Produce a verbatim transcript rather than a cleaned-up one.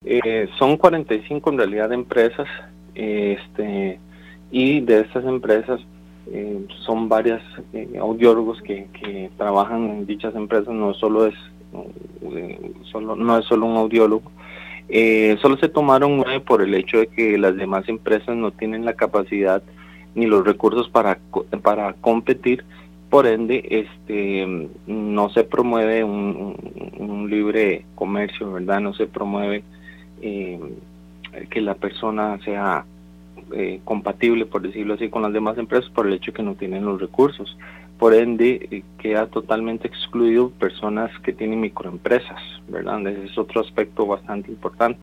Eh, son cuarenta y cinco en realidad empresas, eh, este, y de estas empresas eh, son varias eh, audiólogos que, que trabajan en dichas empresas. No solo es eh, solo no es solo un audiólogo. Eh, solo se tomaron nueve por el hecho de que las demás empresas no tienen la capacidad ni los recursos para para competir. Por ende, este, no se promueve un, un, un libre comercio, ¿verdad? No se promueve eh, que la persona sea eh, compatible, por decirlo así, con las demás empresas por el hecho de que no tienen los recursos. Por ende, eh, queda totalmente excluido personas que tienen microempresas, ¿verdad? Ese es otro aspecto bastante importante.